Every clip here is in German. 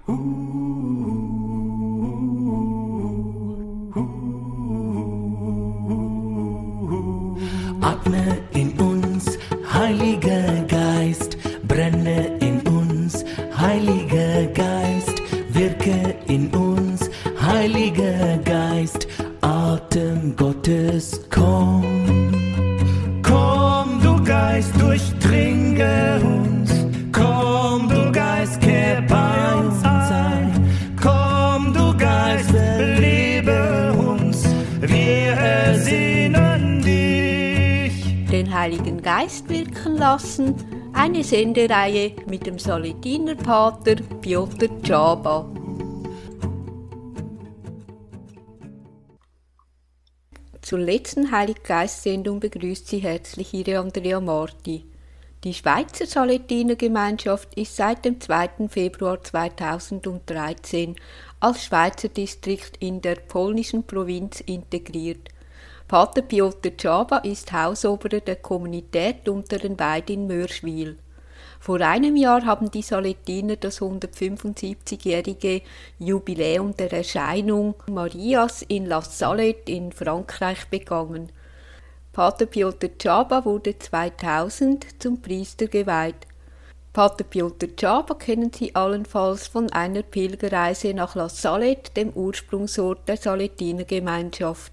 Atme in uns, Heiliger Geist, brenne in uns, Heiliger Geist, wirke in uns, Heiliger Geist, Atem Gottes, komm. Komm, du Geist, durchdringe uns, komm, du Geist, kehr bei uns ein, komm, du Geist, belebe uns, wir ersehnen dich. Den Heiligen Geist wirken lassen, eine Sendereihe mit dem Saletinerpater Piotr Czaba. Zur letzten Heiliggeist-Sendung begrüßt Sie herzlich Ihre Andrea Marti. Die Schweizer Saletinergemeinschaft ist seit dem 2. Februar 2013 als Schweizer Distrikt in der polnischen Provinz integriert. Pater Piotr Czaba ist Hausoberer der Kommunität Unterenweid in Mörschwil. Vor einem Jahr haben die Saletiner das 175-jährige Jubiläum der Erscheinung Marias in La Salette in Frankreich begangen. Pater Piotr Czaba wurde 2000 zum Priester geweiht. Pater Piotr Czaba kennen Sie allenfalls von einer Pilgerreise nach La Salette, dem Ursprungsort der Saletinergemeinschaft.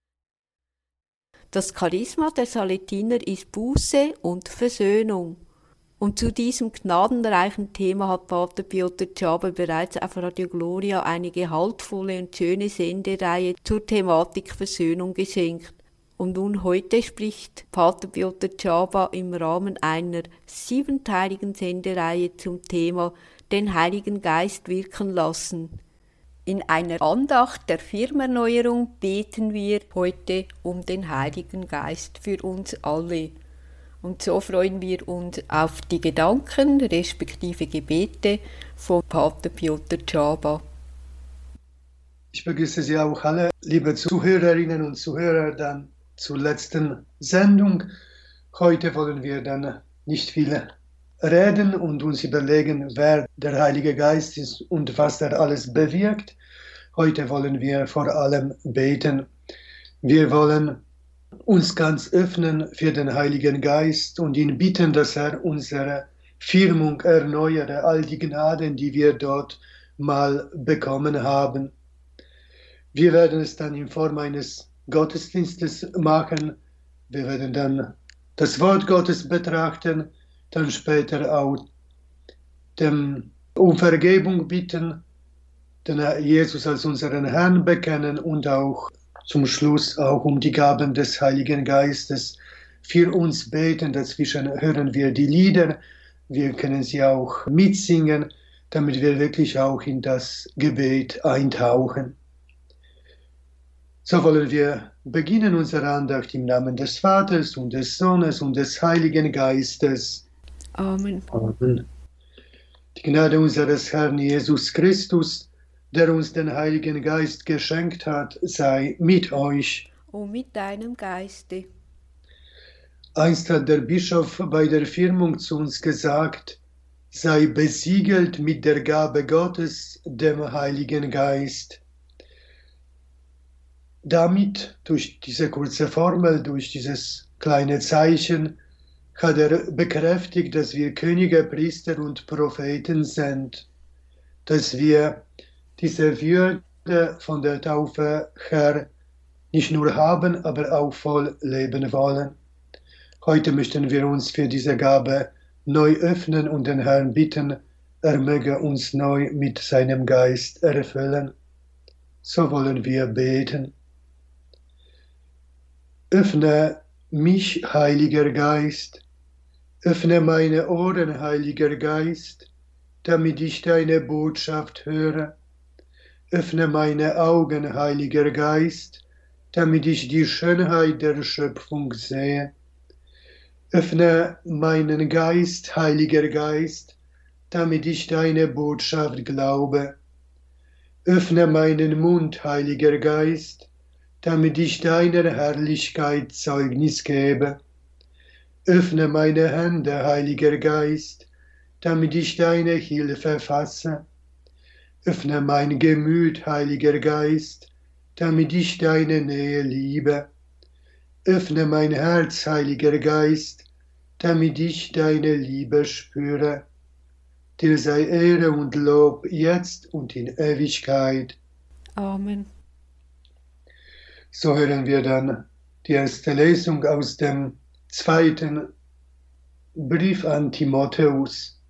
Das Charisma der Saletiner ist Buße und Versöhnung. Und zu diesem gnadenreichen Thema hat Pater Piotr Czaba bereits auf Radio Gloria eine gehaltvolle und schöne Sendereihe zur Thematik Versöhnung geschenkt. Und nun heute spricht Pater Piotr Czaba im Rahmen einer 7-teiligen Sendereihe zum Thema den Heiligen Geist wirken lassen. In einer Andacht der Firmenerneuerung beten wir heute um den Heiligen Geist für uns alle. Und so freuen wir uns auf die Gedanken respektive Gebete von Pater Piotr Czaba. Ich begrüße Sie auch alle, liebe Zuhörerinnen und Zuhörer, dann zur letzten Sendung. Heute wollen wir dann nicht viel reden und uns überlegen, wer der Heilige Geist ist und was er alles bewirkt. Heute wollen wir vor allem beten. Wir wollen uns ganz öffnen für den Heiligen Geist und ihn bitten, dass er unsere Firmung erneuere, all die Gnaden, die wir dort mal bekommen haben. Wir werden es dann in Form eines Gottesdienstes machen. Wir werden dann das Wort Gottes betrachten, dann später auch um Vergebung bitten, den Jesus als unseren Herrn bekennen und auch zum Schluss auch um die Gaben des Heiligen Geistes für uns beten. Dazwischen hören wir die Lieder, wir können sie auch mitsingen, damit wir wirklich auch in das Gebet eintauchen. So wollen wir beginnen unsere Andacht im Namen des Vaters und des Sohnes und des Heiligen Geistes. Amen. Amen. Die Gnade unseres Herrn Jesus Christus, der uns den Heiligen Geist geschenkt hat, sei mit euch. Und mit deinem Geiste. Einst hat der Bischof bei der Firmung zu uns gesagt, sei besiegelt mit der Gabe Gottes, dem Heiligen Geist. Damit, durch diese kurze Formel, durch dieses kleine Zeichen, hat er bekräftigt, dass wir Könige, Priester und Propheten sind, dass wir diese Würde von der Taufe her nicht nur haben, aber auch voll leben wollen. Heute möchten wir uns für diese Gabe neu öffnen und den Herrn bitten, er möge uns neu mit seinem Geist erfüllen. So wollen wir beten. Öffne mich, Heiliger Geist, öffne meine Ohren, Heiliger Geist, damit ich deine Botschaft höre. Öffne meine Augen, Heiliger Geist, damit ich die Schönheit der Schöpfung sehe. Öffne meinen Geist, Heiliger Geist, damit ich deine Botschaft glaube. Öffne meinen Mund, Heiliger Geist, damit ich deiner Herrlichkeit Zeugnis gebe. Öffne meine Hände, Heiliger Geist, damit ich deine Hilfe fasse. Öffne mein Gemüt, Heiliger Geist, damit ich deine Nähe liebe. Öffne mein Herz, Heiliger Geist, damit ich deine Liebe spüre. Dir sei Ehre und Lob jetzt und in Ewigkeit. Amen. So hören wir dann die erste Lesung aus dem zweiten Brief an Timotheus.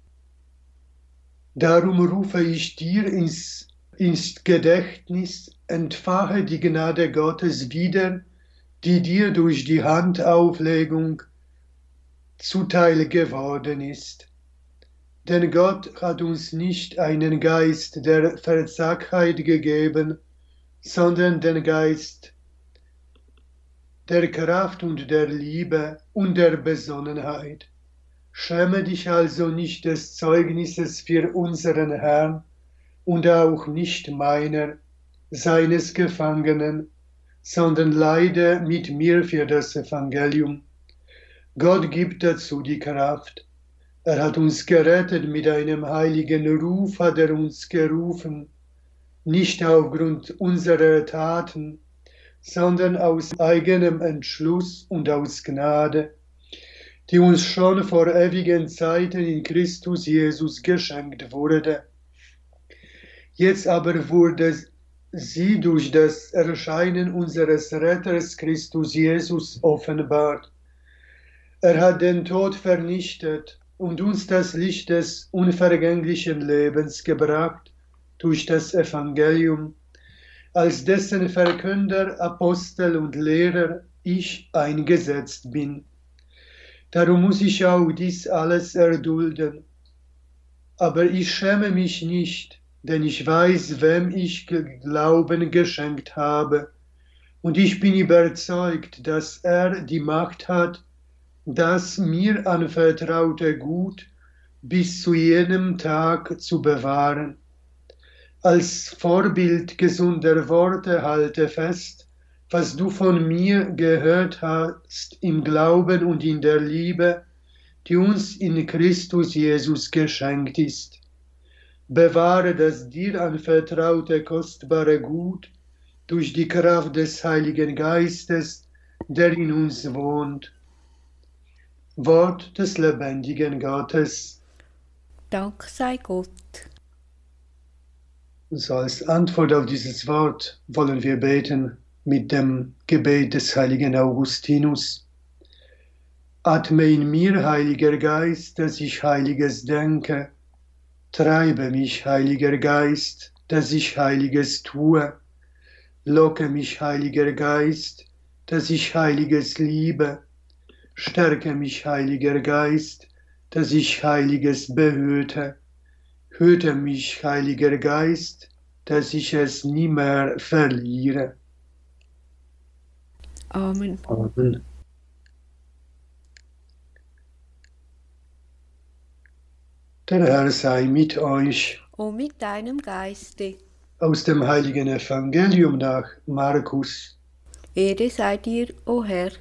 Darum rufe ich dir ins Gedächtnis, entfache die Gnade Gottes wieder, die dir durch die Handauflegung zuteil geworden ist. Denn Gott hat uns nicht einen Geist der Verzagtheit gegeben, sondern den Geist der Kraft und der Liebe und der Besonnenheit. Schäme dich also nicht des Zeugnisses für unseren Herrn und auch nicht meiner, seines Gefangenen, sondern leide mit mir für das Evangelium. Gott gibt dazu die Kraft. Er hat uns gerettet, mit einem heiligen Ruf hat er uns gerufen, nicht aufgrund unserer Taten, sondern aus eigenem Entschluss und aus Gnade, die uns schon vor ewigen Zeiten in Christus Jesus geschenkt wurde. Jetzt aber wurde sie durch das Erscheinen unseres Retters Christus Jesus offenbart. Er hat den Tod vernichtet und uns das Licht des unvergänglichen Lebens gebracht durch das Evangelium, als dessen Verkünder, Apostel und Lehrer ich eingesetzt bin. Darum muss ich auch dies alles erdulden. Aber ich schäme mich nicht, denn ich weiß, wem ich Glauben geschenkt habe. Und ich bin überzeugt, dass er die Macht hat, das mir anvertraute Gut bis zu jenem Tag zu bewahren. Als Vorbild gesunder Worte halte fest, was du von mir gehört hast im Glauben und in der Liebe, die uns in Christus Jesus geschenkt ist. Bewahre das dir anvertraute kostbare Gut durch die Kraft des Heiligen Geistes, der in uns wohnt. Wort des lebendigen Gottes. Dank sei Gott. So als Antwort auf dieses Wort wollen wir beten mit dem Gebet des heiligen Augustinus. Atme in mir, Heiliger Geist, dass ich Heiliges denke. Treibe mich, Heiliger Geist, dass ich Heiliges tue. Locke mich, Heiliger Geist, dass ich Heiliges liebe. Stärke mich, Heiliger Geist, dass ich Heiliges behüte. Hüte mich, Heiliger Geist, dass ich es nie mehr verliere. Amen. Amen. Der Herr sei mit euch. Und mit deinem Geiste. Aus dem heiligen Evangelium nach Markus. Ehre sei dir, o Herr.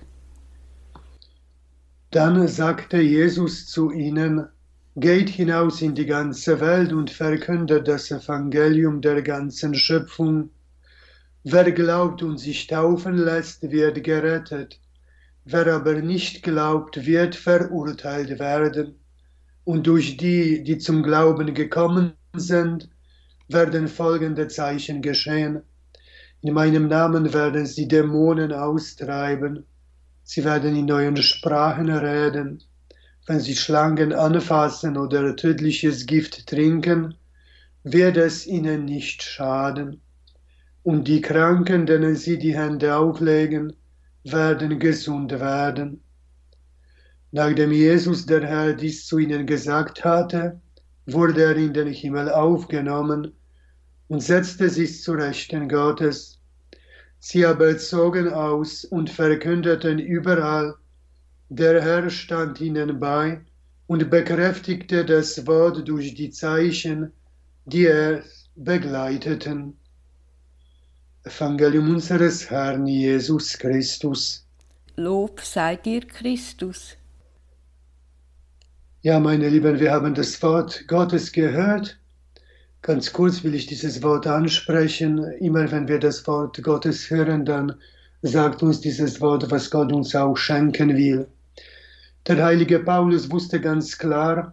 Dann sagte Jesus zu ihnen: Geht hinaus in die ganze Welt und verkündet das Evangelium der ganzen Schöpfung. Wer glaubt und sich taufen lässt, wird gerettet. Wer aber nicht glaubt, wird verurteilt werden. Und durch die, die zum Glauben gekommen sind, werden folgende Zeichen geschehen. In meinem Namen werden sie Dämonen austreiben. Sie werden in neuen Sprachen reden. Wenn sie Schlangen anfassen oder tödliches Gift trinken, wird es ihnen nicht schaden. Und die Kranken, denen sie die Hände auflegen, werden gesund werden. Nachdem Jesus der Herr dies zu ihnen gesagt hatte, wurde er in den Himmel aufgenommen und setzte sich zu Rechten Gottes. Sie aber zogen aus und verkündeten überall, der Herr stand ihnen bei und bekräftigte das Wort durch die Zeichen, die er begleiteten. Evangelium unseres Herrn Jesus Christus. Lob sei dir, Christus. Ja, meine Lieben, wir haben das Wort Gottes gehört. Ganz kurz will ich dieses Wort ansprechen. Immer wenn wir das Wort Gottes hören, dann sagt uns dieses Wort, was Gott uns auch schenken will. Der heilige Paulus wusste ganz klar,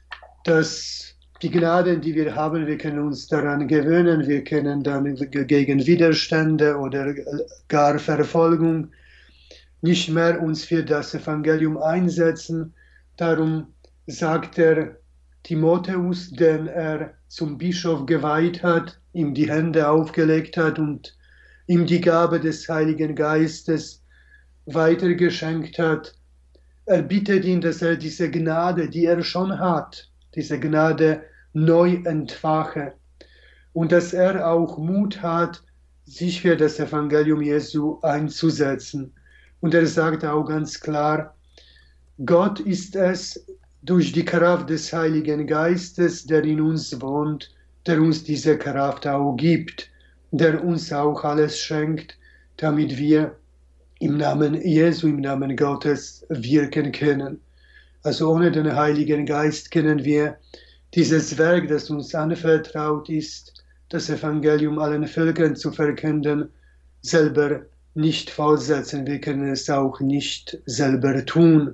dass die Gnaden, die wir haben, wir können uns daran gewöhnen, wir können dann gegen Widerstände oder gar Verfolgung nicht mehr uns für das Evangelium einsetzen. Darum sagt er Timotheus, den er zum Bischof geweiht hat, ihm die Hände aufgelegt hat und ihm die Gabe des Heiligen Geistes weitergeschenkt hat. Er bittet ihn, dass er diese Gnade, die er schon hat, diese Gnade neu entfache und dass er auch Mut hat, sich für das Evangelium Jesu einzusetzen. Und er sagt auch ganz klar, Gott ist es durch die Kraft des Heiligen Geistes, der in uns wohnt, der uns diese Kraft auch gibt, der uns auch alles schenkt, damit wir im Namen Jesu, im Namen Gottes wirken können. Also ohne den Heiligen Geist können wir dieses Werk, das uns anvertraut ist, das Evangelium allen Völkern zu verkünden, selber nicht fortsetzen. Wir können es auch nicht selber tun.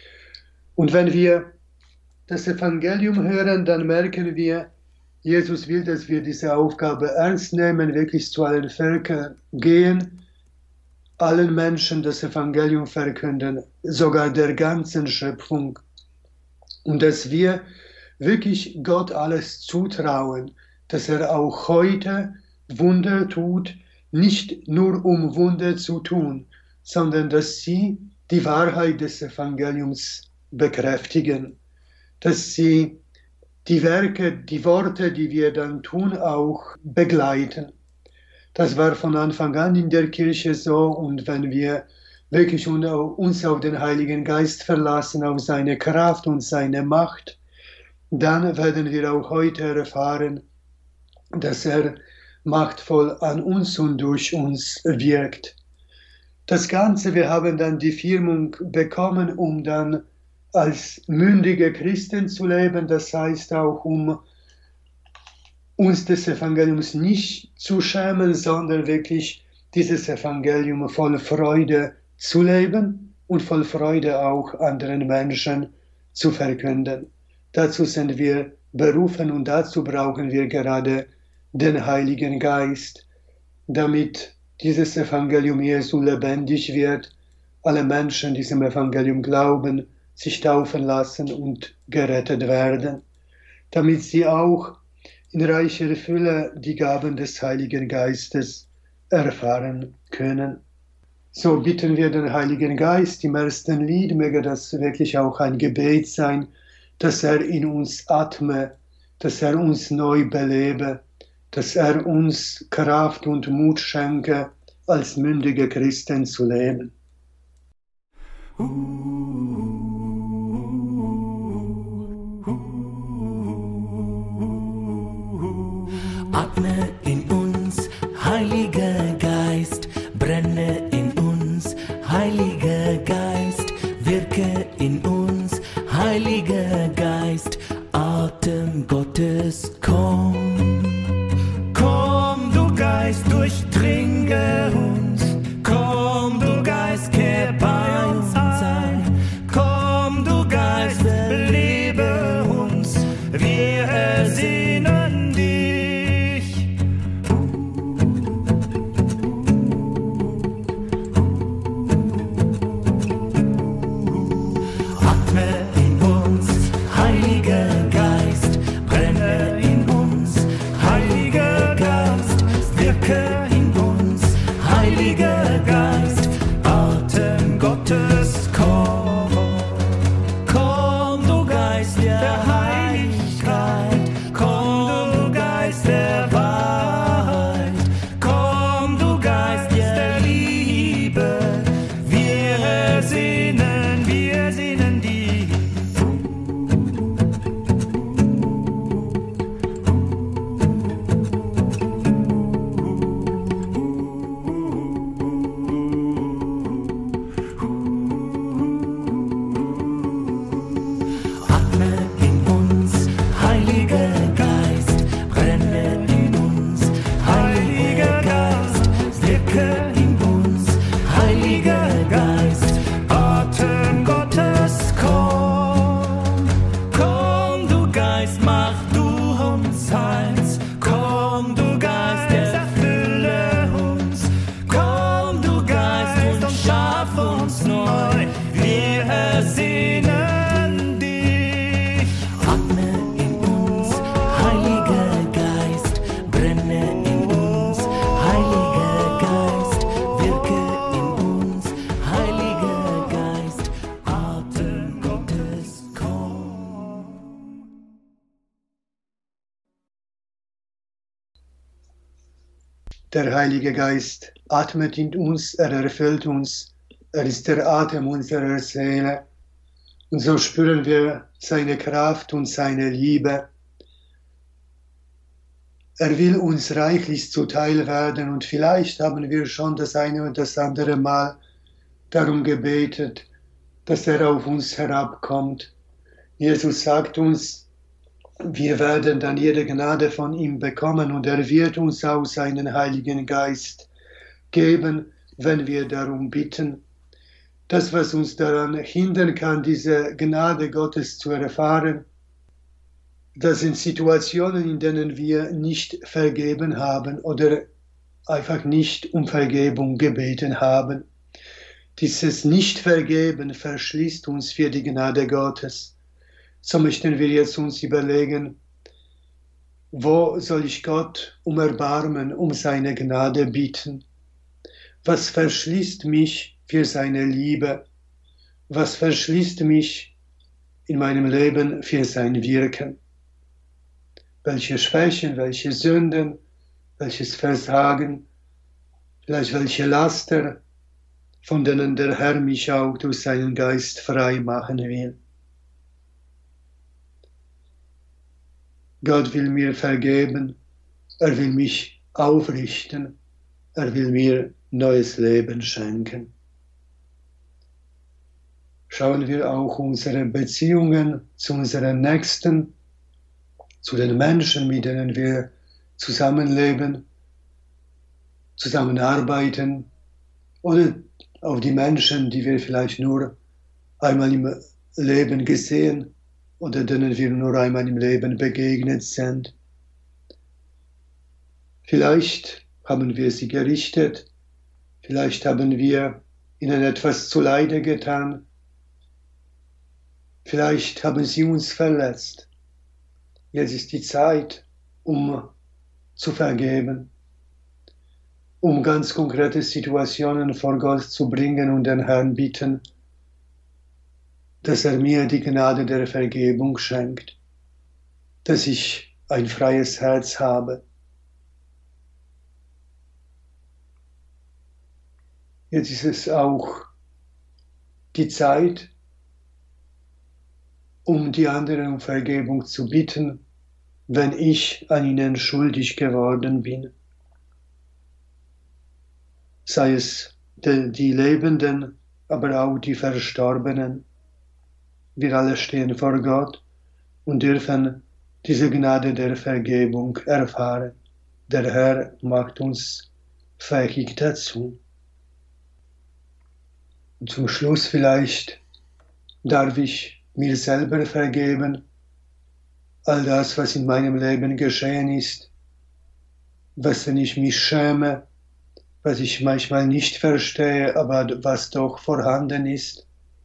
Und wenn wir das Evangelium hören, dann merken wir, Jesus will, dass wir diese Aufgabe ernst nehmen, wirklich zu allen Völkern gehen, allen Menschen das Evangelium verkünden, sogar der ganzen Schöpfung. Und dass wir wirklich Gott alles zutrauen, dass er auch heute Wunder tut, nicht nur um Wunder zu tun, sondern dass sie die Wahrheit des Evangeliums bekräftigen, dass sie die Werke, die Worte, die wir dann tun, auch begleiten. Das war von Anfang an in der Kirche so, und wenn wir wirklich uns auf den Heiligen Geist verlassen, auf seine Kraft und seine Macht, dann werden wir auch heute erfahren, dass er machtvoll an uns und durch uns wirkt. Das Ganze, wir haben dann die Firmung bekommen, um dann als mündige Christen zu leben, das heißt auch, um uns des Evangeliums nicht zu schämen, sondern wirklich dieses Evangelium voll Freude zu leben und voll Freude auch anderen Menschen zu verkünden. Dazu sind wir berufen und dazu brauchen wir gerade den Heiligen Geist, damit dieses Evangelium Jesu lebendig wird, alle Menschen diesem Evangelium glauben, sich taufen lassen und gerettet werden, damit sie auch in reicher Fülle die Gaben des Heiligen Geistes erfahren können. So bitten wir den Heiligen Geist im ersten Lied, möge das wirklich auch ein Gebet sein, dass er in uns atme, dass er uns neu belebe, dass er uns Kraft und Mut schenke, als mündige Christen zu leben. Atme in uns, Heiliger Geist, brenne in uns, Heiliger Geist, wirke in uns, Heiliger Geist, Atem Gottes, komm. Komm, du Geist, durchdringe uns, komm, du Geist, kehr bei uns ein, komm, du Geist, belebe uns, wir ersehnen dich. Atme in uns, Heiliger Geist, brenne in uns, Heiliger Geist, wirke in uns, Heiliger Der Heilige Geist atmet in uns, er erfüllt uns, er ist der Atem unserer Seele. Und so spüren wir seine Kraft und seine Liebe. Er will uns reichlich zuteil werden und vielleicht haben wir schon das eine und das andere Mal darum gebetet, dass er auf uns herabkommt. Jesus sagt uns, wir werden dann jede Gnade von ihm bekommen und er wird uns auch seinen Heiligen Geist geben, wenn wir darum bitten. Das, was uns daran hindern kann, diese Gnade Gottes zu erfahren, das sind Situationen, in denen wir nicht vergeben haben oder einfach nicht um Vergebung gebeten haben. Dieses Nicht-Vergeben verschließt uns für die Gnade Gottes. So möchten wir jetzt uns überlegen, wo soll ich Gott um Erbarmen, um seine Gnade bitten? Was verschließt mich für seine Liebe? Was verschließt mich in meinem Leben für sein Wirken? Welche Schwächen, welche Sünden, welches Versagen, vielleicht welche Laster, von denen der Herr mich auch durch seinen Geist frei machen will. Gott will mir vergeben, er will mich aufrichten, er will mir neues Leben schenken. Schauen wir auch unsere Beziehungen zu unseren Nächsten, zu den Menschen, mit denen wir zusammenleben, zusammenarbeiten oder auf die Menschen, die wir vielleicht nur einmal im Leben gesehen oder denen wir nur einmal im Leben begegnet sind. Vielleicht haben wir sie gerichtet, vielleicht haben wir ihnen etwas zuleide getan, vielleicht haben sie uns verletzt. Jetzt ist die Zeit, um zu vergeben, um ganz konkrete Situationen vor Gott zu bringen und den Herrn bitten, dass er mir die Gnade der Vergebung schenkt, dass ich ein freies Herz habe. Jetzt ist es auch die Zeit, um die anderen um Vergebung zu bitten, wenn ich an ihnen schuldig geworden bin. Sei es die Lebenden, aber auch die Verstorbenen. Wir alle stehen vor Gott und dürfen diese Gnade der Vergebung erfahren. Der Herr macht uns fähig dazu. Und zum Schluss vielleicht darf ich mir selber vergeben, all das, was in meinem Leben geschehen ist, wenn ich mich schäme, was ich manchmal nicht verstehe, aber was doch vorhanden ist.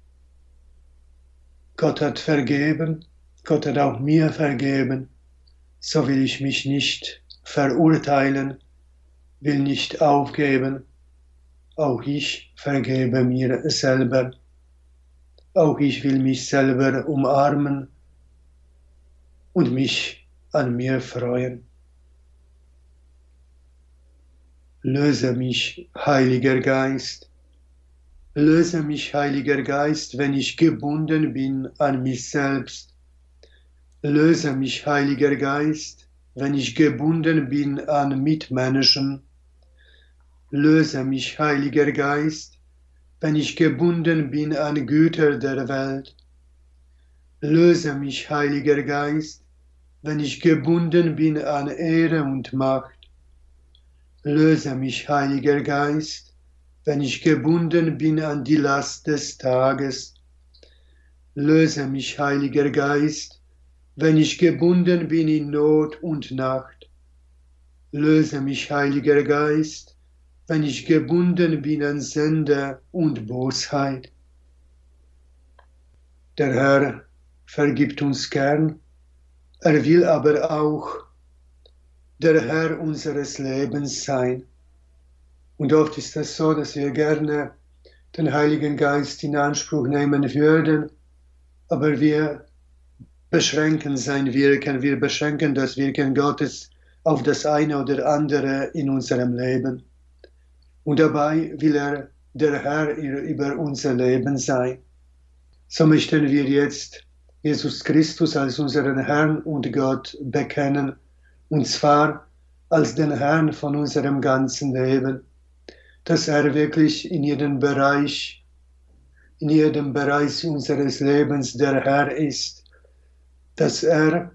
Gott hat vergeben, Gott hat auch mir vergeben, so will ich mich nicht verurteilen, will nicht aufgeben, auch ich vergebe mir selber. Auch ich will mich selber umarmen und mich an mir freuen. Löse mich, Heiliger Geist. Löse mich, Heiliger Geist, wenn ich gebunden bin an mich selbst. Löse mich, Heiliger Geist, wenn ich gebunden bin an Mitmenschen. Löse mich, Heiliger Geist, wenn ich gebunden bin an Güter der Welt. Löse mich, Heiliger Geist, wenn ich gebunden bin an Ehre und Macht. Löse mich, Heiliger Geist, wenn ich gebunden bin an die Last des Tages. Löse mich, Heiliger Geist, wenn ich gebunden bin in Not und Nacht. Löse mich, Heiliger Geist, wenn ich gebunden bin an Sünde und Bosheit. Der Herr vergibt uns gern, er will aber auch der Herr unseres Lebens sein. Und oft ist es so, dass wir gerne den Heiligen Geist in Anspruch nehmen würden, aber wir beschränken sein Wirken, wir beschränken das Wirken Gottes auf das eine oder andere in unserem Leben. Und dabei will er der Herr über unser Leben sein. So möchten wir jetzt Jesus Christus als unseren Herrn und Gott bekennen, und zwar als den Herrn von unserem ganzen Leben, dass er wirklich in jedem Bereich unseres Lebens der Herr ist, dass er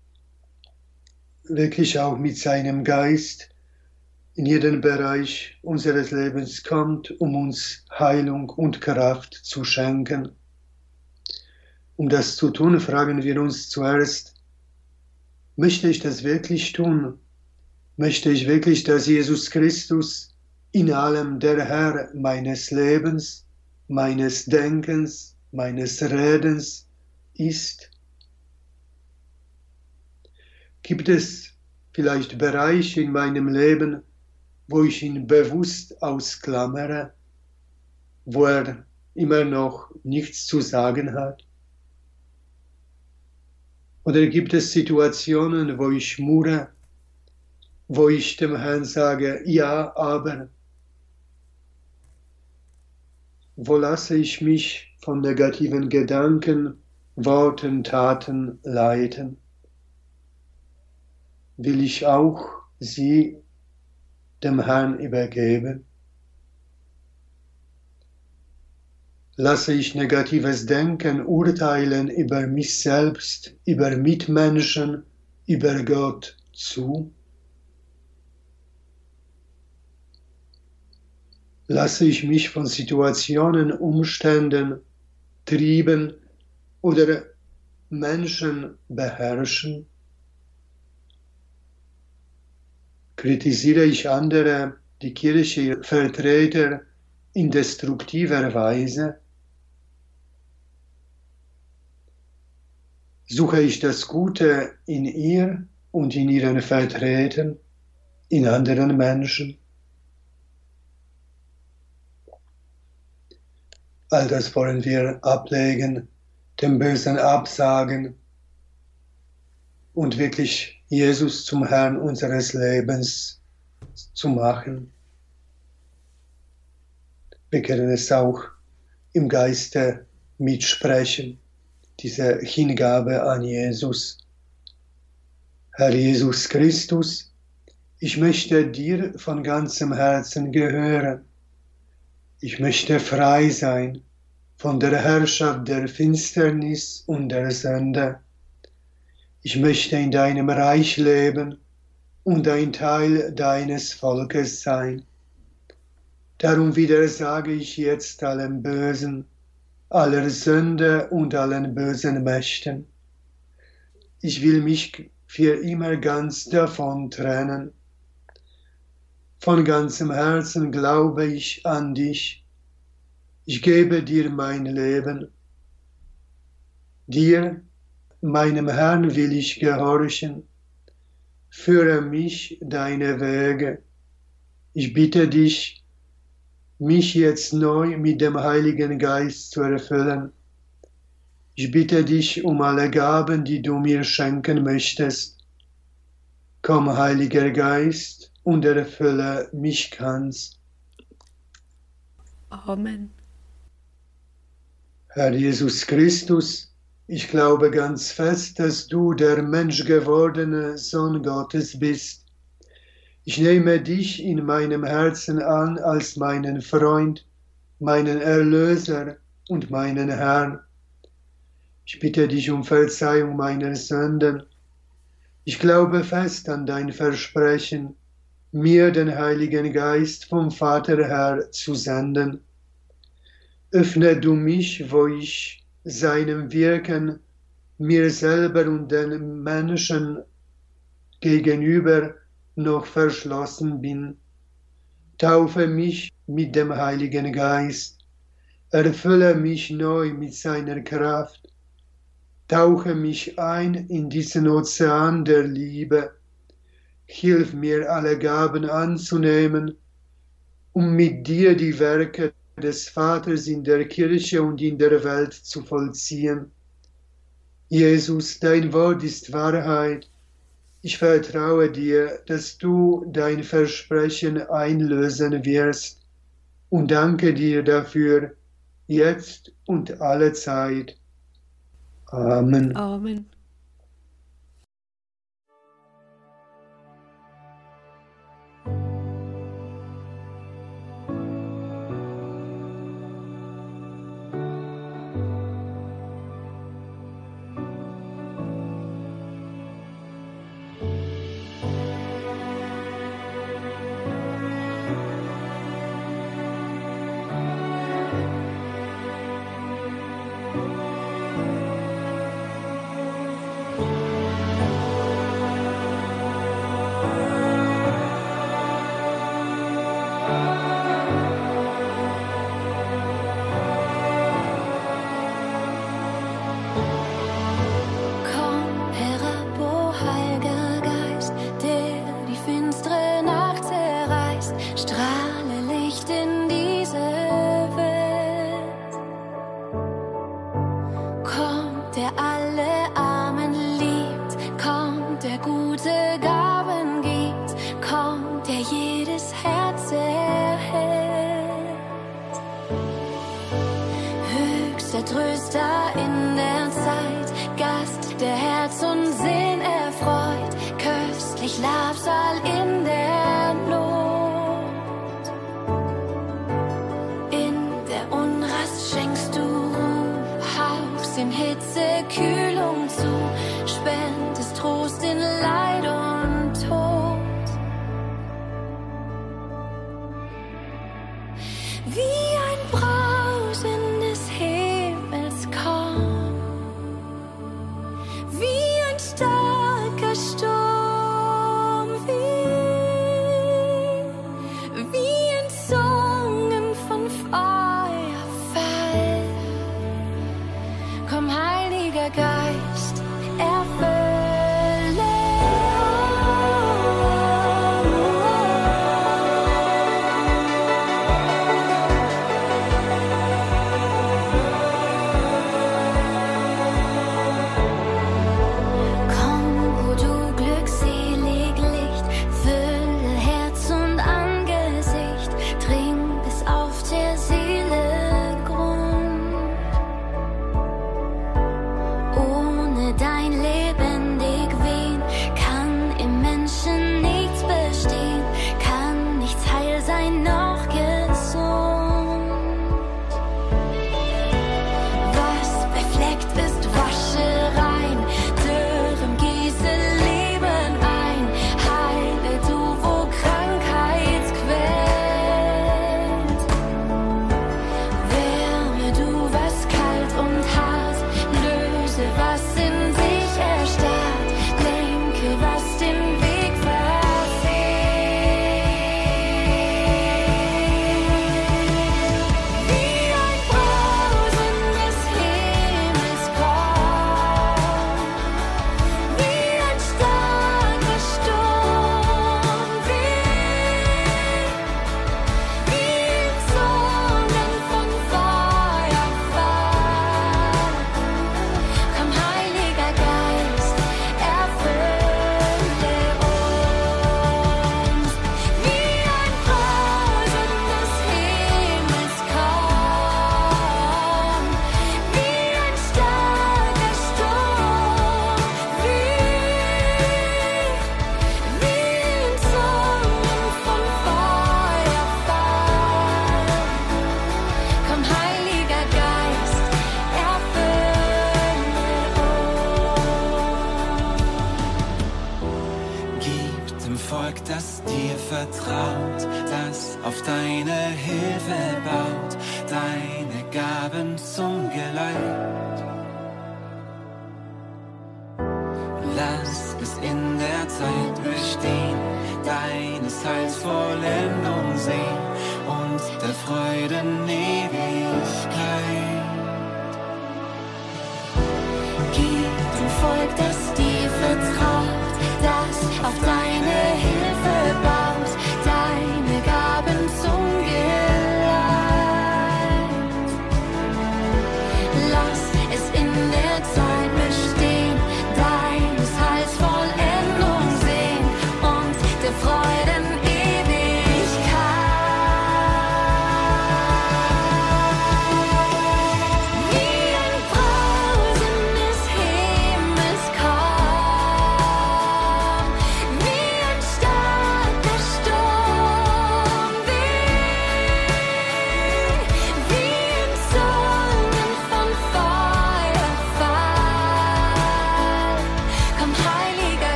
wirklich auch mit seinem Geist in jeden Bereich unseres Lebens kommt, um uns Heilung und Kraft zu schenken. Um das zu tun, fragen wir uns zuerst, möchte ich das wirklich tun? Möchte ich wirklich, dass Jesus Christus in allem der Herr meines Lebens, meines Denkens, meines Redens ist? Gibt es vielleicht Bereiche in meinem Leben, wo ich ihn bewusst ausklammere, wo er immer noch nichts zu sagen hat? Oder gibt es Situationen, wo ich murre, wo ich dem Herrn sage, ja, aber? Wo lasse ich mich von negativen Gedanken, Worten, Taten leiten? Will ich auch sie dem Herrn übergeben? Lasse ich negatives Denken, Urteilen über mich selbst, über Mitmenschen, über Gott zu? Lasse ich mich von Situationen, Umständen, Trieben oder Menschen beherrschen? Kritisiere ich andere, die Kirche, Vertreter in destruktiver Weise? Suche ich das Gute in ihr und in ihren Vertretern, in anderen Menschen? All das wollen wir ablegen, dem Bösen absagen und wirklich Jesus zum Herrn unseres Lebens zu machen. Wir können es auch im Geiste mitsprechen, diese Hingabe an Jesus. Herr Jesus Christus, ich möchte dir von ganzem Herzen gehören. Ich möchte frei sein von der Herrschaft der Finsternis und der Sünde. Ich möchte in deinem Reich leben und ein Teil deines Volkes sein. Darum widersage ich jetzt allem Bösen, aller Sünde und allen bösen Mächten. Ich will mich für immer ganz davon trennen. Von ganzem Herzen glaube ich an dich. Ich gebe dir mein Leben. Dir, meinem Herrn, will ich gehorchen. Führe mich deine Wege. Ich bitte dich, mich jetzt neu mit dem Heiligen Geist zu erfüllen. Ich bitte dich um alle Gaben, die du mir schenken möchtest. Komm, Heiliger Geist, und erfülle mich ganz. Amen. Herr Jesus Christus, ich glaube ganz fest, dass du der menschgewordene Sohn Gottes bist. Ich nehme dich in meinem Herzen an als meinen Freund, meinen Erlöser und meinen Herrn. Ich bitte dich um Verzeihung meiner Sünden. Ich glaube fest an dein Versprechen, mir den Heiligen Geist vom Vater her zu senden. Öffne du mich, wo ich seinem Wirken, mir selber und den Menschen gegenüber noch verschlossen bin. Taufe mich mit dem Heiligen Geist, erfülle mich neu mit seiner Kraft, tauche mich ein in diesen Ozean der Liebe, hilf mir alle Gaben anzunehmen, um mit dir die Werke des Vaters in der Kirche und in der Welt zu vollziehen. Jesus, dein Wort ist Wahrheit. Ich vertraue dir, dass du dein Versprechen einlösen wirst und danke dir dafür, jetzt und alle Zeit. Amen. Amen. Komm herab, o Heiliger Geist, der die finstere Nacht zerreißt, strahle Licht in diese Welt. Kommt, der alle Armen liebt, kommt, der gute Gaben gibt, kommt, der jedes Herz erhält. Höchster Tröster in der Zeit, Gast, der Herz und Sinn erfreut, köstlich Labsal in der Not. In der Unrast schenkst du Ruhe, hauchst in Hitze Kühlung zu, spendest Trost in Leid und Tod. Wie ein Brausen des Himmels komm, wie ein starker Sturm, wie in Zungen von Feuerfall. Komm, Heiliger Geist, erfülle Komm, o du glückselig Licht, fülle Herz und Angesicht, dring bis auf der Seele Grund. Ohne dein lebendig Wehen kann im Menschen nichts bestehen, kann nichts heil sein noch gesund. Was befleckt ist, wasche rein, Dürrem gieße Leben ein, heile du, wo Krankheit quält. Wärme du, was kalt und hart, löse, was in sich erstarrt, lenke, was den Weg verfehlt. Wie ein Brausen des Himmels komm, wie ein starker Sturm, wie in Zungen von Feuerfall. Komm, Heiliger Geist, erfülle uns. Wie ein Brausen des Himmels komm, wie ein starker Sturm, wie in Zungen von Feuerfall. Komm, Heiliger Geist, erfülle uns. Gib dem Volk, das dir vertraut, das auf deine Hilfe baut, deine Gaben zum Geleit. Lass es in der Zeit bestehen, deines Heils Vollendung sehen und der Freuden Ewigkeit. Gib dem Volk, das dir vertraut, das auf deine Hilfe baut, deine Gaben zum Geleit. Lass es in der Zeit bestehen, deines Heils Vollendung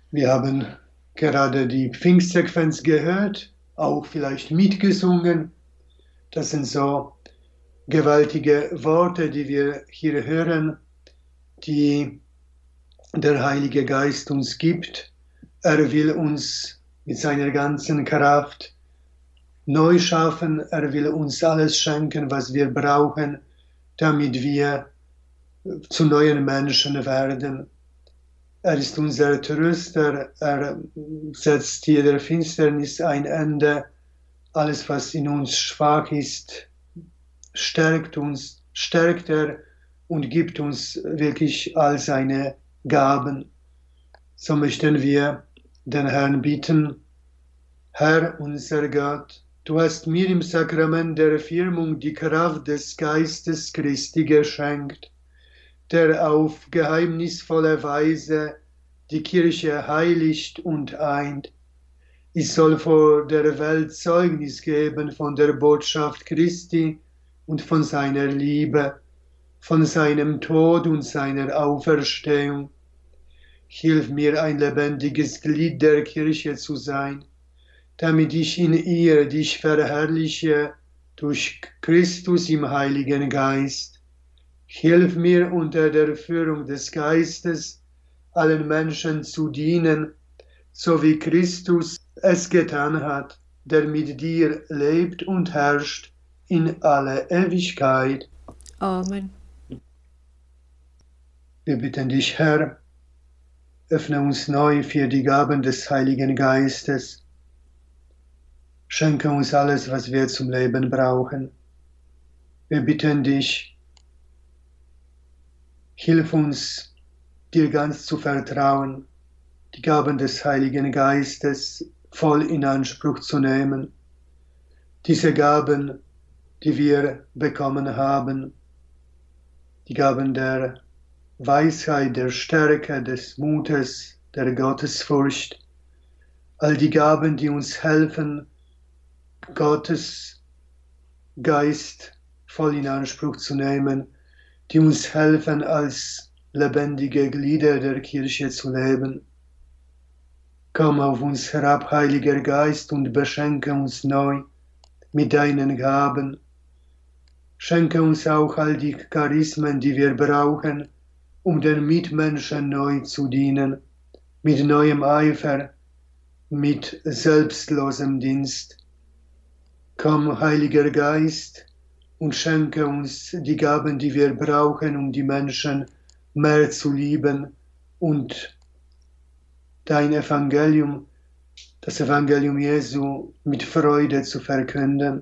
Wir haben gerade die Pfingstsequenz gehört, auch vielleicht mitgesungen. Das sind so gewaltige Worte, die wir hier hören, die der Heilige Geist uns gibt. Er will uns mit seiner ganzen Kraft neu schaffen. Er will uns alles schenken, was wir brauchen, damit wir zu neuen Menschen werden. Er ist unser Tröster. Er setzt jeder Finsternis ein Ende. Alles, was in uns schwach ist, stärkt er und gibt uns wirklich all seine Gaben. So möchten wir den Herrn bitten: Herr, unser Gott, du hast mir im Sakrament der Firmung die Kraft des Geistes Christi geschenkt, der auf geheimnisvolle Weise die Kirche heiligt und eint. Ich soll vor der Welt Zeugnis geben von der Botschaft Christi und von seiner Liebe, von seinem Tod und seiner Auferstehung. Hilf mir, ein lebendiges Glied der Kirche zu sein, damit ich in ihr dich verherrliche durch Christus im Heiligen Geist. Hilf mir, unter der Führung des Geistes allen Menschen zu dienen, so wie Christus es getan hat, der mit dir lebt und herrscht in alle Ewigkeit. Amen. Wir bitten dich, Herr, öffne uns neu für die Gaben des Heiligen Geistes. Schenke uns alles, was wir zum Leben brauchen. Wir bitten dich, hilf uns, dir ganz zu vertrauen, die Gaben des Heiligen Geistes voll in Anspruch zu nehmen. Diese Gaben, die wir bekommen haben, die Gaben der Weisheit, der Stärke, des Mutes, der Gottesfurcht, all die Gaben, die uns helfen, Gottes Geist voll in Anspruch zu nehmen, die uns helfen, als lebendige Glieder der Kirche zu leben. Komm auf uns herab, Heiliger Geist, und beschenke uns neu mit deinen Gaben. Schenke uns auch all die Charismen, die wir brauchen, um den Mitmenschen neu zu dienen, mit neuem Eifer, mit selbstlosem Dienst. Komm, Heiliger Geist, und schenke uns die Gaben, die wir brauchen, um die Menschen mehr zu lieben und dein Evangelium, das Evangelium Jesu, mit Freude zu verkünden.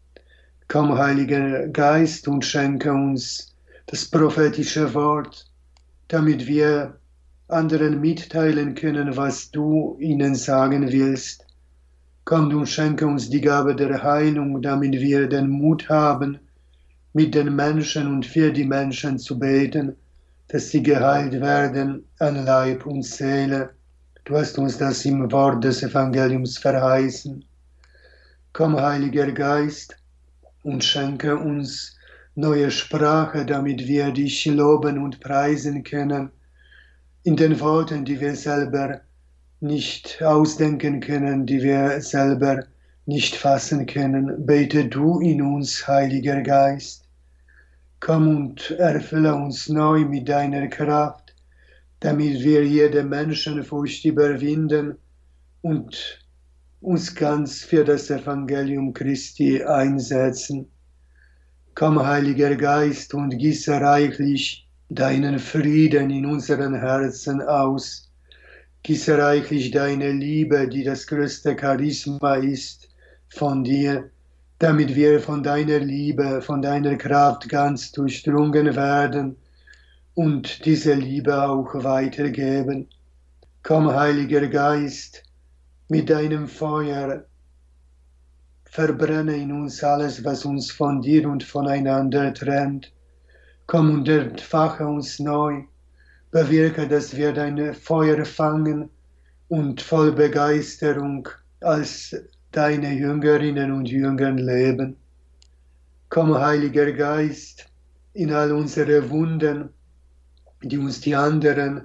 Komm, Heiliger Geist, und schenke uns das prophetische Wort, damit wir anderen mitteilen können, was du ihnen sagen willst. Komm und schenke uns die Gabe der Heilung, damit wir den Mut haben, mit den Menschen und für die Menschen zu beten, dass sie geheilt werden an Leib und Seele. Du hast uns das im Wort des Evangeliums verheißen. Komm, Heiliger Geist, und schenke uns neue Sprache, damit wir dich loben und preisen können, in den Worten, die wir selber nicht ausdenken können, die wir selber nicht fassen können. Bete du in uns, Heiliger Geist. Komm und erfülle uns neu mit deiner Kraft, damit wir jede Menschenfurcht überwinden und uns ganz für das Evangelium Christi einsetzen. Komm, Heiliger Geist, und gieße reichlich deinen Frieden in unseren Herzen aus. Gieße reichlich deine Liebe, die das größte Charisma ist, von dir, damit wir von deiner Liebe, von deiner Kraft ganz durchdrungen werden und diese Liebe auch weitergeben. Komm, Heiliger Geist, mit deinem Feuer, verbrenne in uns alles, was uns von dir und voneinander trennt. Komm und entfache uns neu, bewirke, dass wir dein Feuer fangen und voll Begeisterung als deine Jüngerinnen und Jünger leben. Komm, Heiliger Geist, in all unsere Wunden, die uns die anderen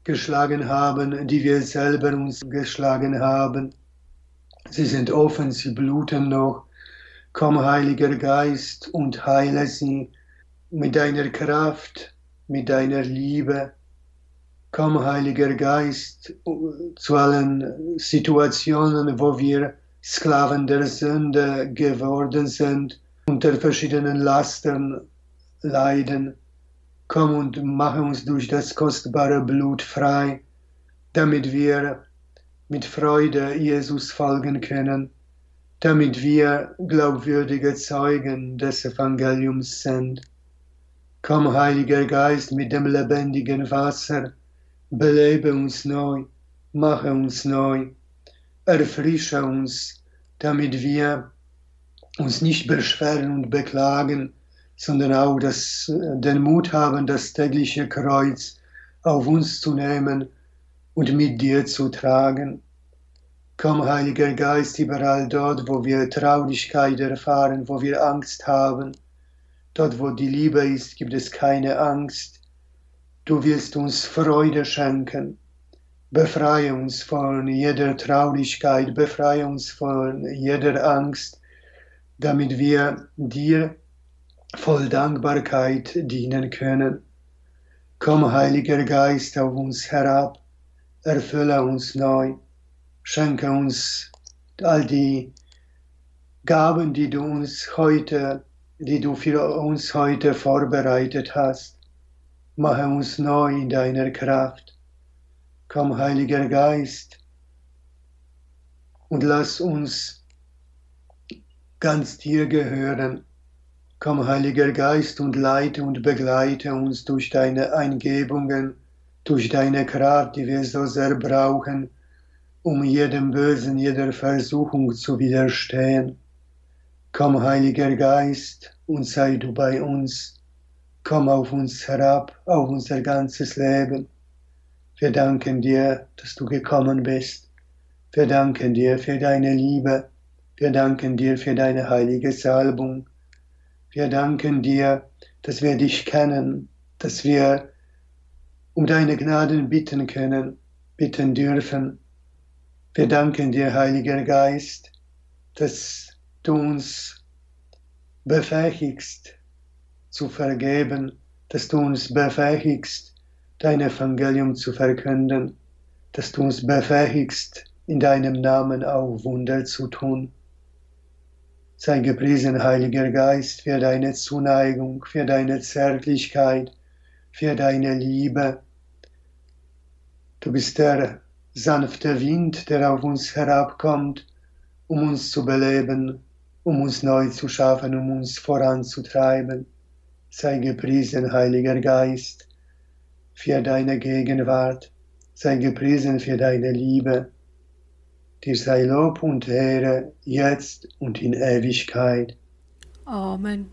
geschlagen haben, die wir selber uns geschlagen haben. Sie sind offen, sie bluten noch. Komm, Heiliger Geist, und heile sie mit deiner Kraft, mit deiner Liebe. Komm, Heiliger Geist, zu allen Situationen, wo wir Sklaven der Sünde geworden sind, unter verschiedenen Lastern leiden. Komm und mache uns durch das kostbare Blut frei, damit wir mit Freude Jesus folgen können, damit wir glaubwürdige Zeugen des Evangeliums sind. Komm, Heiliger Geist, mit dem lebendigen Wasser, belebe uns neu, mache uns neu, erfrische uns, damit wir uns nicht beschweren und beklagen, sondern auch den Mut haben, das tägliche Kreuz auf uns zu nehmen und mit dir zu tragen. Komm, Heiliger Geist, überall dort, wo wir Traurigkeit erfahren, wo wir Angst haben. Dort, wo die Liebe ist, gibt es keine Angst. Du wirst uns Freude schenken. Befreie uns von jeder Traurigkeit, befreie uns von jeder Angst, damit wir dir voll Dankbarkeit dienen können. Komm, Heiliger Geist, auf uns herab, erfülle uns neu. Schenke uns all die Gaben, die du für uns heute vorbereitet hast. Mache uns neu in deiner Kraft. Komm, Heiliger Geist, und lass uns ganz dir gehören. Komm, Heiliger Geist, und leite und begleite uns durch deine Eingebungen, durch deine Kraft, die wir so sehr brauchen, um jedem Bösen, jeder Versuchung zu widerstehen. Komm, Heiliger Geist, und sei du bei uns. Komm auf uns herab, auf unser ganzes Leben. Wir danken dir, dass du gekommen bist. Wir danken dir für deine Liebe. Wir danken dir für deine heilige Salbung. Wir danken dir, dass wir dich kennen, dass wir um deine Gnaden bitten können, bitten dürfen. Wir danken dir, Heiliger Geist, dass du uns befähigst zu vergeben, dass du uns befähigst, dein Evangelium zu verkünden, dass du uns befähigst, in deinem Namen auch Wunder zu tun. Sei gepriesen, Heiliger Geist, für deine Zuneigung, für deine Zärtlichkeit, für deine Liebe. Du bist der sanfte Wind, der auf uns herabkommt, um uns zu beleben, um uns neu zu schaffen, um uns voranzutreiben. Sei gepriesen, Heiliger Geist, für deine Gegenwart. Sei gepriesen für deine Liebe. Dir sei Lob und Ehre, jetzt und in Ewigkeit. Amen.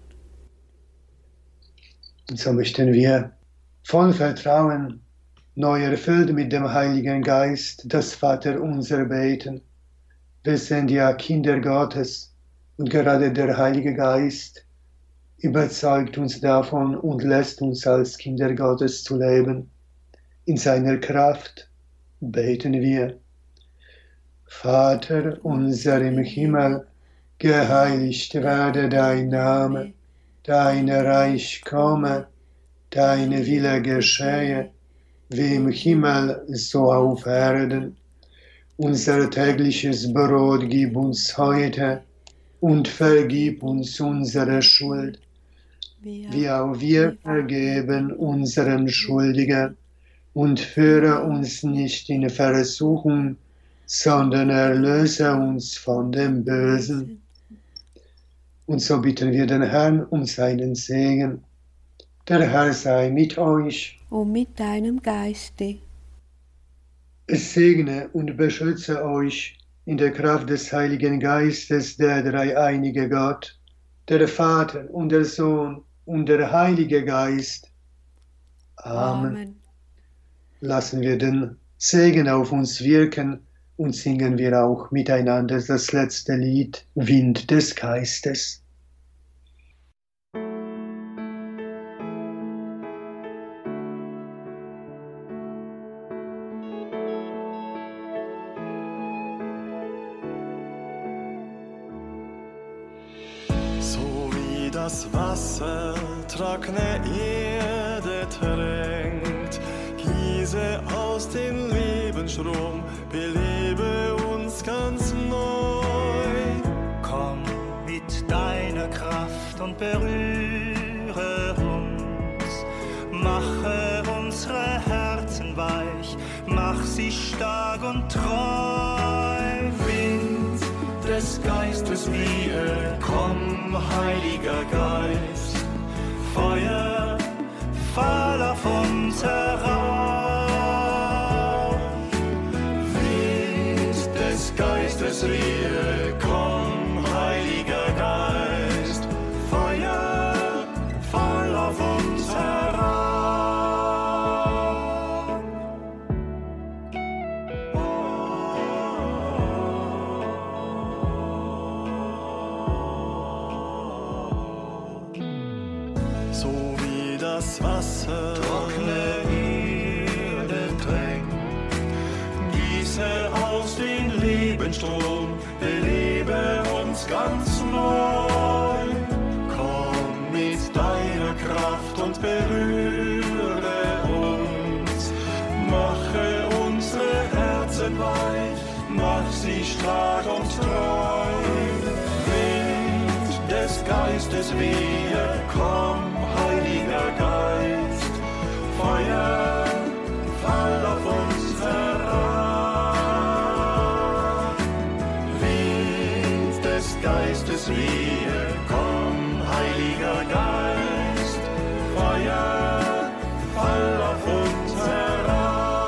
Und so möchten wir voll Vertrauen, neu erfüllt mit dem Heiligen Geist, das Vaterunser beten. Wir sind ja Kinder Gottes und gerade der Heilige Geist überzeugt uns davon und lässt uns als Kinder Gottes zu leben. In seiner Kraft beten wir. Vater unser im Himmel, geheiligt werde dein Name, dein Reich komme, dein Wille geschehe, wie im Himmel, so auf Erden. Unser tägliches Brot gib uns heute und vergib uns unsere Schuld, wie auch wir vergeben unseren Schuldigen, und führe uns nicht in Versuchung, sondern erlöse uns von dem Bösen. Und so bitten wir den Herrn um seinen Segen. Der Herr sei mit euch. Und mit deinem Geiste. Es segne und beschütze euch in der Kraft des Heiligen Geistes, der dreieinige Gott, der Vater und der Sohn und der Heilige Geist. Amen. Lassen wir den Segen auf uns wirken und singen wir auch miteinander das letzte Lied, Wind des Geistes. das Wasser trockene Erde tränkt, gieße aus dem Lebensstrom, belebe uns ganz neu. Komm mit deiner Kraft und berühre uns, mache unsere Herzen weich, mach sie stark und treu. Wind des Geistes wehe, komm, Heiliger Geist. Feuer, fall auf uns herauf. Wind des Geistes wehe, komm, Heiliger Geist. Feuer, fall auf uns herauf. So wie das Wasser trockene Erde drängt, gieße aus den Lebensstrom, belebe uns ganz neu. Komm mit deiner Kraft und berühre uns, mache unsere Herzen weich, mach sie stark und treu. Wind des Geistes wehe, komm, Heiliger Geist. Feuer, fall auf uns herab. Wind des Geistes wehe, komm, Heiliger Geist. Feuer, fall auf uns herab.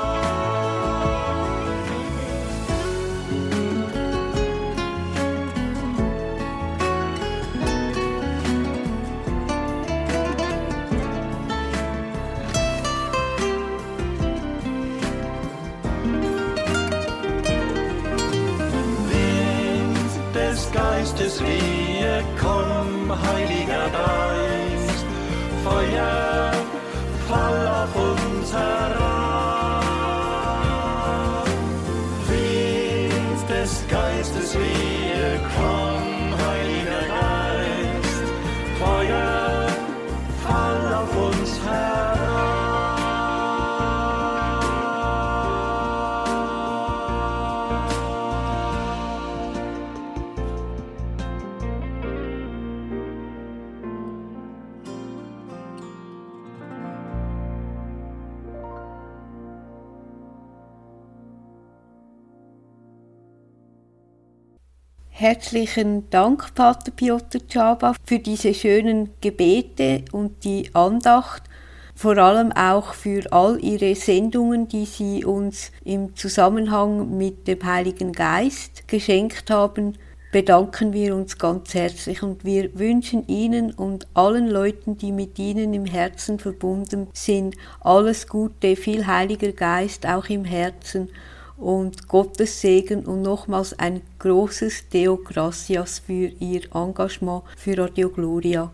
Geistes wehe, komm, Heiliger Geist. Feuer, fall auf uns herab. Wind des Geistes wehe, komm, Heiliger Geist. Feuer, fall auf uns herab. Herzlichen Dank, Pater Piotr Czaba, für diese schönen Gebete und die Andacht, vor allem auch für all Ihre Sendungen, die Sie uns im Zusammenhang mit dem Heiligen Geist geschenkt haben. Bedanken wir uns ganz herzlich und wir wünschen Ihnen und allen Leuten, die mit Ihnen im Herzen verbunden sind, alles Gute, viel Heiliger Geist auch im Herzen und Gottes Segen und nochmals ein großes Deo Gracias für Ihr Engagement für Radio Gloria.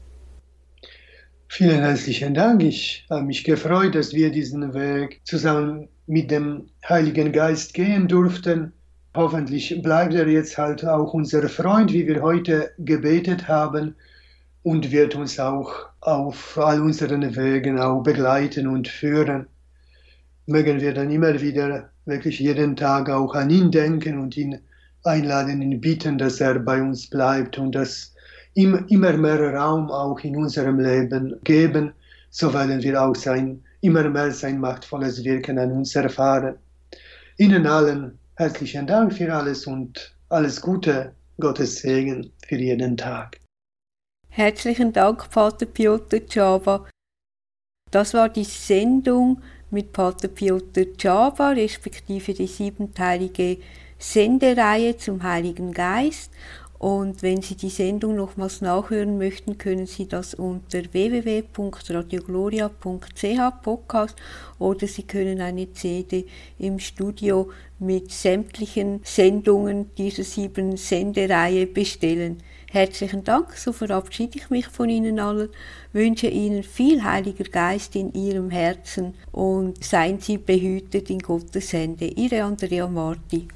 Vielen herzlichen Dank. Ich habe mich gefreut, dass wir diesen Weg zusammen mit dem Heiligen Geist gehen durften. Hoffentlich bleibt er jetzt halt auch unser Freund, wie wir heute gebetet haben, und wird uns auch auf all unseren Wegen auch begleiten und führen. Mögen wir dann immer wieder wirklich jeden Tag auch an ihn denken und ihn einladen, ihn bitten, dass er bei uns bleibt und dass ihm immer mehr Raum auch in unserem Leben geben, so werden wir auch immer mehr sein machtvolles Wirken an uns erfahren. Ihnen allen herzlichen Dank für alles und alles Gute, Gottes Segen für jeden Tag. Herzlichen Dank, Pater Piotr Czaba. Das war die Sendung mit Pater Piotr Czaba, respektive die 7-teilige Sendereihe zum Heiligen Geist. Und wenn Sie die Sendung nochmals nachhören möchten, können Sie das unter www.radiogloria.ch Podcast oder Sie können eine CD im Studio mit sämtlichen Sendungen dieser 7 Sendereihe bestellen. Herzlichen Dank, so verabschiede ich mich von Ihnen allen, wünsche Ihnen viel Heiliger Geist in Ihrem Herzen und seien Sie behütet in Gottes Hände. Ihre Andrea Marti.